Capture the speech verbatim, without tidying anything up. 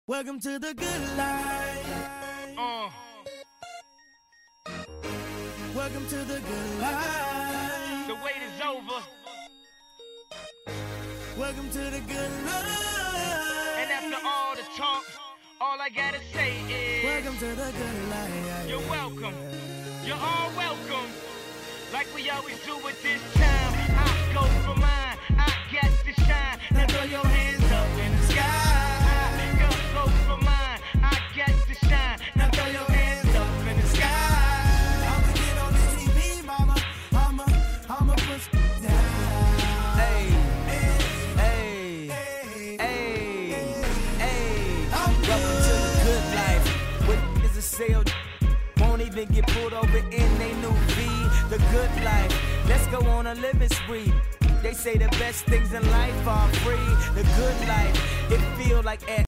Welcome to the good life. Uh. Welcome to the good life. The wait is over. Welcome to the good life. And after all the talk, all I gotta say is welcome to the good life. You're welcome. You're all welcome. Like we always do at this time. I go for mine. I got to shine. Now throw your hands up in the sky. I go for mine. I got to shine. Now throw your hands up in the sky. I'ma get on the T V, mama. I'ma, I'ma push it down. Hey, hey, hey, hey, hey. Welcome to the good life. What is a sale? Won't even get pulled over in they new V. The good life. Let's go on a living spree. They say the best things in life are free. The good life. It feel like